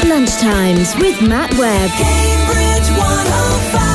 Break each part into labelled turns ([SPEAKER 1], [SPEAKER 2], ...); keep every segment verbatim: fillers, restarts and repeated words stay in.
[SPEAKER 1] Lunchtimes with Matt Webb. Cambridge one oh five.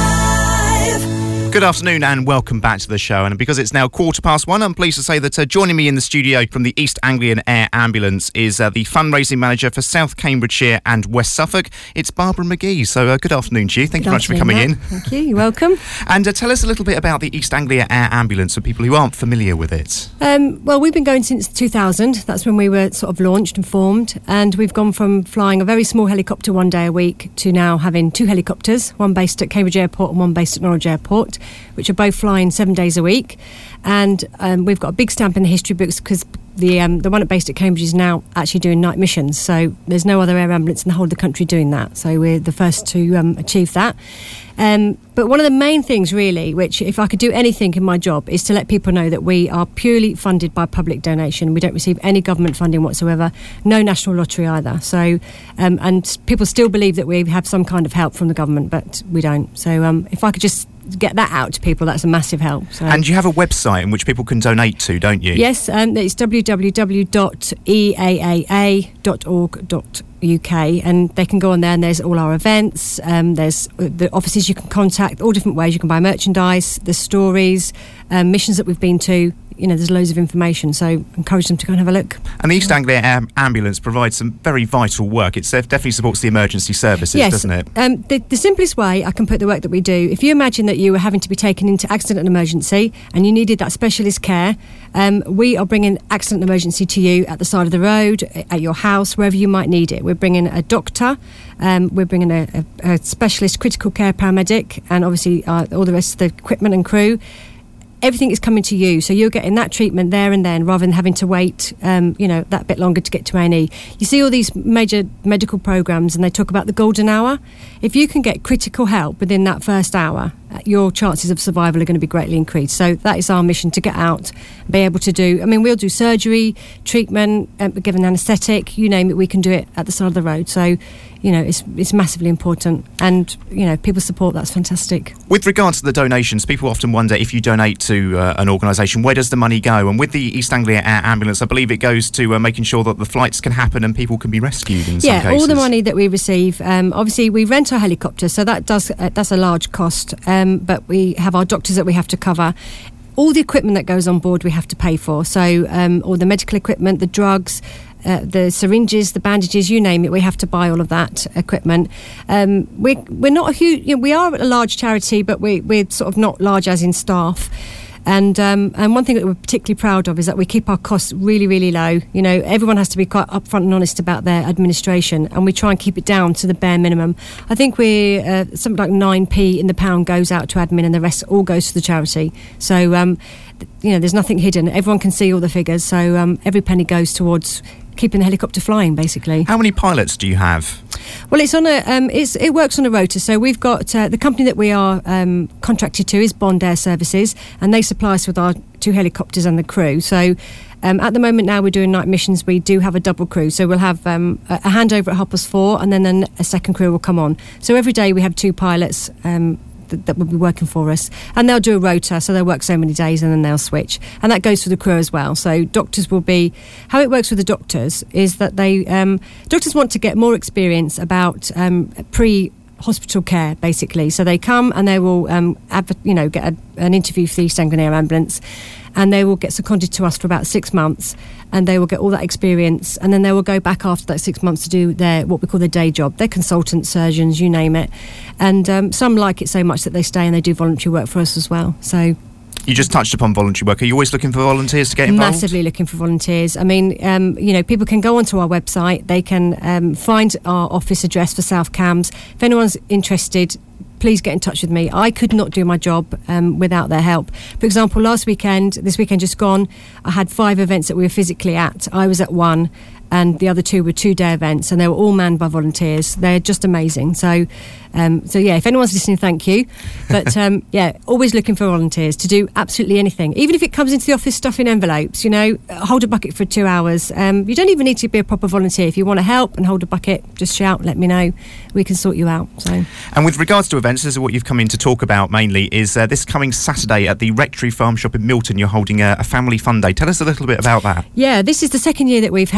[SPEAKER 2] Good afternoon and welcome back to the show. And because it's now quarter past one, I'm pleased to say that uh, joining me in the studio from the East Anglian Air Ambulance is uh, the fundraising manager for South Cambridgeshire and West Suffolk. It's Barbara McGee. So uh, good afternoon to you. Thank
[SPEAKER 3] good
[SPEAKER 2] you very much for coming
[SPEAKER 3] Matt.
[SPEAKER 2] in.
[SPEAKER 3] Thank you. You're welcome.
[SPEAKER 2] And uh, tell us a little bit about the East Anglia Air Ambulance for people who aren't familiar with it.
[SPEAKER 3] Um, well, we've been going since two thousand. That's when we were sort of launched and formed. And we've gone from flying a very small helicopter one day a week to now having two helicopters, one based at Cambridge Airport and one based at Norwich Airport, which are both flying seven days a week. And um, we've got a big stamp in the history books because the um, the one based at Cambridge is now actually doing night missions. So there's no other air ambulance in the whole of the country doing that. So we're the first to um, achieve that. Um, but one of the main things really, which if I could do anything in my job, is to let people know that we are purely funded by public donation. We don't receive any government funding whatsoever, no national lottery either. So, um, and people still believe that we have some kind of help from the government, but we don't. So um, if I could just get that out to people, that's a massissive help. So.
[SPEAKER 2] And you have a website in which people can donate to, don't you?
[SPEAKER 3] Yes, um, it's w w w dot e a a a dot org dot u k, and they can go on there and there's all our events, um, there's the offices you can contact, all different ways you can buy merchandise, the stories, um, missions that we've been to. You know, there's loads of information, so encourage them to go and have a look.
[SPEAKER 2] And the East Anglia Air Ambulance provides some very vital work. It definitely supports the emergency services,
[SPEAKER 3] yes,
[SPEAKER 2] doesn't it?
[SPEAKER 3] Um, the, the simplest way I can put the work that we do, if you imagine that you were having to be taken into accident and emergency and you needed that specialist care, um, we are bringing accident and emergency to you at the side of the road, at your house, wherever you might need it. We're bringing a doctor, um, we're bringing a, a, a specialist critical care paramedic, and obviously uh, all the rest of the equipment and crew. Everything is coming to you, so you're getting that treatment there and then, rather than having to wait, um, you know, that bit longer to get to A and E. You see all these major medical programmes, and they talk about the golden hour. If you can get critical help within that first hour, your chances of survival are going to be greatly increased. So that is our mission, to get out and be able to do. I mean, we'll do surgery, treatment, um, give an anaesthetic, you name it. We can do it at the side of the road. So, you know, it's it's massively important, and you know, people support. That's fantastic.
[SPEAKER 2] With regards to the donations, people often wonder, if you donate to uh, an organisation, where does the money go? And with the East Anglia Air Ambulance, I believe it goes to uh, making sure that the flights can happen and people can be rescued in some
[SPEAKER 3] yeah,
[SPEAKER 2] cases.
[SPEAKER 3] Yeah, all the money that we receive. Um, obviously, we rent our helicopter, so that does uh, that's a large cost. Um, but we have our doctors that we have to cover. All the equipment that goes on board we have to pay for. So um, all the medical equipment, the drugs, Uh, the syringes, the bandages, you name it, we have to buy all of that equipment. Um, we're, we're not a huge, you know, we are a large charity, but we, we're sort of not large as in staff. And um, and one thing that we're particularly proud of is that we keep our costs really, really low. You know, everyone has to be quite upfront and honest about their administration, and we try and keep it down to the bare minimum. I think we're uh, something like nine p in the pound goes out to admin, and the rest all goes to the charity. So, um, you know, there's nothing hidden. Everyone can see all the figures, so um, every penny goes towards keeping the helicopter flying, basically.
[SPEAKER 2] How many pilots do you have?
[SPEAKER 3] Well, it's on a um, it's, it works on a rota. So we've got uh, the company that we are um, contracted to is Bond Air Services, and they supply us with our two helicopters and the crew. So um, at the moment now we're doing night missions. We do have a double crew, so we'll have um, a, a handover at half past four, and then an, a second crew will come on. So every day we have two pilots Um, that will be working for us, and they'll do a rota, so they'll work so many days and then they'll switch, and that goes for the crew as well. So doctors will be, how it works with the doctors is that they um, doctors want to get more experience about um, pre hospital care, basically. So they come and they will um, adver- you know get a, an interview for the East Anglian Air Ambulance, and they will get seconded to us for about six months, and they will get all that experience, and then they will go back after that six months to do their what we call their day job. They're consultants, surgeons, you name it, and um, some like it so much that they stay and they do voluntary work for us as well. So
[SPEAKER 2] you just touched upon voluntary work. Are you always looking for volunteers to get involved?
[SPEAKER 3] Massively looking for volunteers. I mean, um, you know, people can go onto our website. They can um, find our office address for South Cambs. If anyone's interested, please get in touch with me. I could not do my job um, without their help. For example, last weekend, this weekend just gone, I had five events that we were physically at. I was at one, and the other two were two-day events, and they were all manned by volunteers. They're just amazing. So, um, so yeah, if anyone's listening, thank you. But um, yeah, always looking for volunteers to do absolutely anything, even if it comes into the office stuffing envelopes. You know, hold a bucket for two hours. Um, you don't even need to be a proper volunteer. If you want to help and hold a bucket, just shout, let me know. We can sort you out. So,
[SPEAKER 2] and with regards to events, this is what you've come in to talk about mainly. Is uh, this coming Saturday at the Rectory Farm Shop in Milton? You're holding a, a family fun day. Tell us a little bit about that.
[SPEAKER 3] Yeah, this is the second year that we've held our fun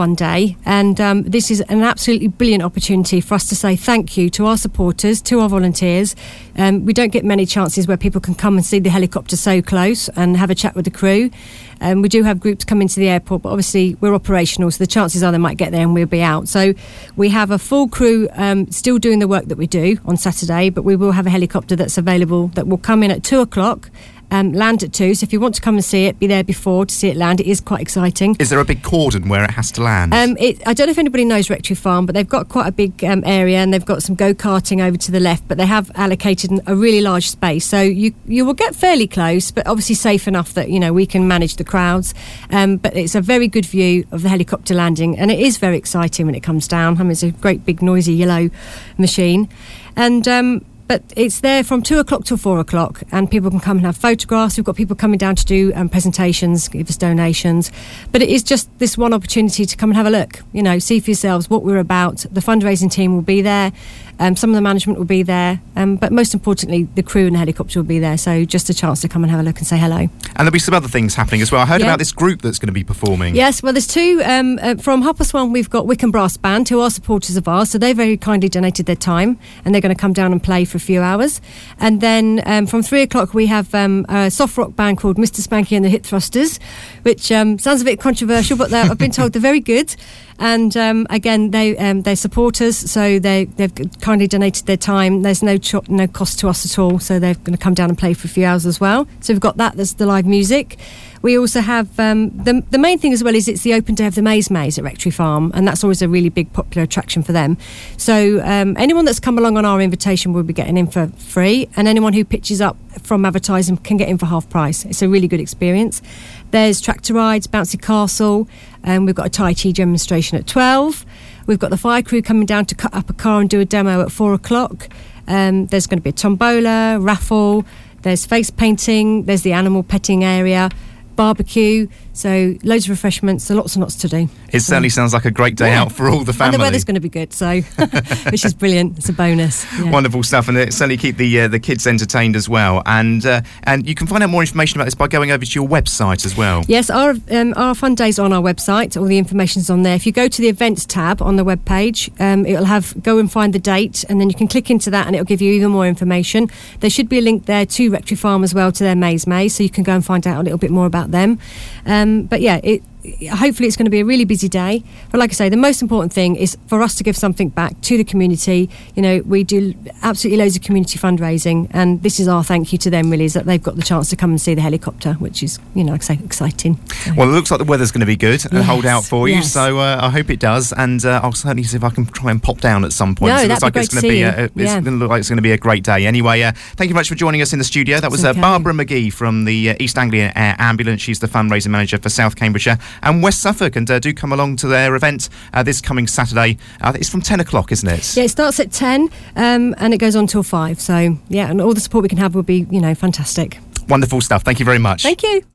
[SPEAKER 3] fun day, and um, this is an absolutely brilliant opportunity for us to say thank you to our supporters, to our volunteers. Um, we don't get many chances where people can come and see the helicopter so close and have a chat with the crew. Um, we do have groups come into the airport, but obviously we're operational, so the chances are they might get there and we'll be out. So we have a full crew um, still doing the work that we do on Saturday, but we will have a helicopter that's available that will come in at two o'clock. Um, land at two, so if you want to come and see it, be there before to see it land. It is quite exciting.
[SPEAKER 2] Is there a big cordon where it has to land?
[SPEAKER 3] Um, it, I don't know if anybody knows Rectory Farm, but they've got quite a big um, area, and they've got some go-karting over to the left, but they have allocated a really large space, so you you will get fairly close, but obviously safe enough that, you know, we can manage the crowds. Um, but it's a very good view of the helicopter landing, and it is very exciting when it comes down. I mean, it's a great big noisy yellow machine, and um, but it's there from two o'clock till four o'clock, and people can come and have photographs. We've got people coming down to do um, presentations, give us donations. But it is just this one opportunity to come and have a look, you know, see for yourselves what we're about. The fundraising team will be there. Um, some of the management will be there. Um, but most importantly, the crew and the helicopter will be there. So just a chance to come and have a look and say hello.
[SPEAKER 2] And there'll be some other things happening as well. I heard
[SPEAKER 3] yeah.
[SPEAKER 2] about this group that's going to be performing.
[SPEAKER 3] Yes, well, there's two. Um, uh, from half past one, we've got Wickham Brass Band, who are supporters of ours. So they very kindly donated their time, and they're going to come down and play for a few hours. And then um, from three o'clock, we have um, a soft rock band called Mister Spanky and the Hit Thrusters, which um, sounds a bit controversial, but I've been told they're very good. And um, again, they um, they're supporters, so they they've kindly donated their time. There's no cho- no cost to us at all, so they're going to come down and play for a few hours as well. So we've got that. There's the live music. We also have um, the the main thing as well is it's the open day of the Maize Maze at Rectory Farm, and that's always a really big popular attraction for them. So um, anyone that's come along on our invitation will be getting in for free, and anyone who pitches up from advertising can get in for half price. It's a really good experience. There's tractor rides, bouncy castle, and um, we've got a Tai Chi demonstration at twelve. We've got the fire crew coming down to cut up a car and do a demo at four o'clock. Um, there's going to be a tombola, raffle, there's face painting, there's the animal petting area, barbecue, so loads of refreshments, so lots and lots to do.
[SPEAKER 2] It
[SPEAKER 3] so,
[SPEAKER 2] certainly sounds like a great day
[SPEAKER 3] yeah.
[SPEAKER 2] out for all the family.
[SPEAKER 3] And the weather's going to be good, so which is brilliant. It's a bonus. Yeah.
[SPEAKER 2] Wonderful stuff, and it certainly keep the uh, the kids entertained as well. And uh, and you can find out more information about this by going over to your website as well.
[SPEAKER 3] Yes, our um, our fun day's on our website. All the information's on there. If you go to the events tab on the web page, um, it'll have go and find the date, and then you can click into that, and it'll give you even more information. There should be a link there to Rectory Farm as well, to their Maize Maze, so you can go and find out a little bit more about them. Um, but yeah, it. Hopefully it's going to be a really busy day, but like I say, the most important thing is for us to give something back to the community. You know, we do absolutely loads of community fundraising, and this is our thank you to them, really, is that they've got the chance to come and see the helicopter, which is, you know, like I say, exciting. So.
[SPEAKER 2] Well, it looks like the weather's going to be good and
[SPEAKER 3] yes,
[SPEAKER 2] hold out for you,
[SPEAKER 3] yes.
[SPEAKER 2] so uh, I hope it does, and uh, I'll certainly see if I can try and pop down at some point.
[SPEAKER 3] No,
[SPEAKER 2] So it
[SPEAKER 3] that'd
[SPEAKER 2] looks
[SPEAKER 3] be
[SPEAKER 2] like it's
[SPEAKER 3] great
[SPEAKER 2] going to
[SPEAKER 3] to
[SPEAKER 2] be
[SPEAKER 3] see
[SPEAKER 2] a,
[SPEAKER 3] you.
[SPEAKER 2] it's
[SPEAKER 3] Yeah.
[SPEAKER 2] going to look like it's going to be a great day. Anyway, uh, thank you very much for joining us in the studio. That was
[SPEAKER 3] okay.
[SPEAKER 2] uh, Barbara McGee from the uh, East Anglia Air Ambulance. She's the fundraising manager for South Cambridgeshire and West Suffolk, and uh, do come along to their event uh, this coming Saturday. Uh, it's from ten o'clock, isn't it?
[SPEAKER 3] Yeah, it starts at ten um, and it goes on till five. So, yeah, and all the support we can have will be, you know, fantastic.
[SPEAKER 2] Wonderful stuff. Thank you very much.
[SPEAKER 3] Thank you.